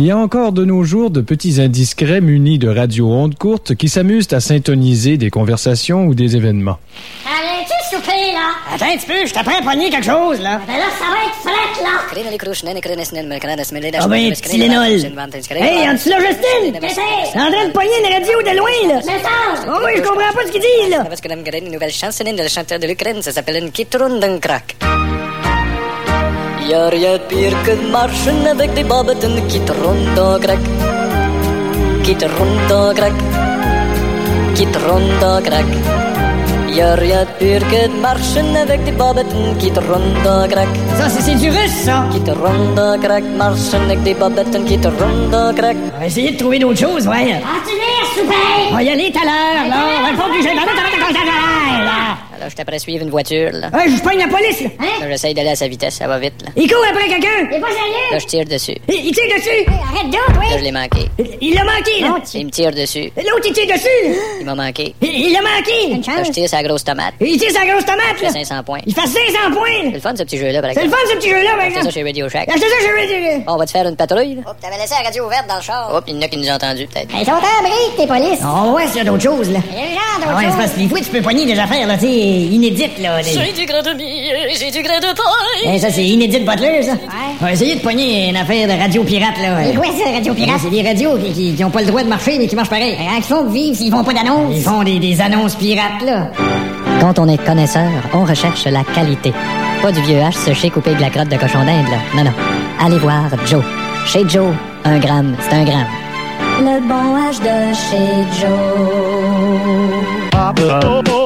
y a encore de nos jours de petits indiscrets munis de radio-ondes courtes qui s'amusent à syntoniser des conversations ou des événements. Allez-tu souper, là? Attends un petit peu, je t'apprends à pogner quelque chose, là. Ben là, ça va être fret, là. Ah ben, petit Lénol. Hey, anti-logestine! Qu'est-ce que c'est? C'est en train de pogner une radio de loin, là. Message! Oh oui, je comprends pas ce qu'il dit, là. Parce que une nouvelle chansonnine de le chanteur de l'Ukraine, ça s'appelle une Kittrundenkrak. Y'a rien de pire que de marcher avec des bobettes qui tournent en crack. Qui tournent en crack. Qui tournent en crack. Y'a rien de pire que de marcher avec des bobettes qui tournent en crack. Ça, c'est du russe, ça. Qui tournent en crack. Marcher avec des bobettes qui tournent en crack. On va essayer de trouver d'autres choses, ouais. Ah, tu viens souper? On va y aller tout à l'heure, là. On va le fond du jeu. Là. Là, je t'apprête suivre une voiture, là. Ouais, je pogne la police, là. Hein? Là, j'essaye d'aller à sa vitesse, ça va vite, là. Il court après quelqu'un. T'es pas sérieux? Là, je tire dessus. Il tire dessus. Arrête donc, Là, je oui. l'ai manqué. Il l'a manqué, là. Il me tire dessus. L'autre, il tire dessus. Il m'a manqué. Il l'a manqué. Une Là, je chance. tire sa grosse tomate. Il tire sa grosse tomate, Je là. fais 500 points. Il fait 500 points. C'est le fun, ce petit jeu-là, par C'est le exemple. fun, ce petit jeu-là, par C'est ça exemple. chez Radio Shack. Achetez ça chez Radio. On va te faire une patrouille, là. Oh, t'avais laissé la radio ouverte dans le char. Hop, il y en a qui nous ont entendus, peut-être. Ils sont en brique, tes polices. On va voir s'il y a d'autres choses, là. Il y a le genre Ah d'autre ouais, c'est chose. parce que des fois, tu peux pogner des affaires, là, tu sais, inédites, là. J'ai du grain de mie, j'ai du grain de paille. Eh, ça, c'est inédite Butler, ça. Ouais. On va essayer de pogner une affaire de radio pirate, là. C'est quoi ça, Radio Pirate? C'est des radios qui ont pas le droit de marcher, mais qui marchent pareil. Comment ils font vivre s'ils font pas d'annonce? Ils font des annonces pirates, là. Quand on est connaisseur, on recherche la qualité. Pas du vieux H séché coupé de la crotte de cochon d'Inde, là. Non, non. Allez voir Joe. Chez Joe, 1 gramme, c'est 1 gramme. Le bon H de chez Joe.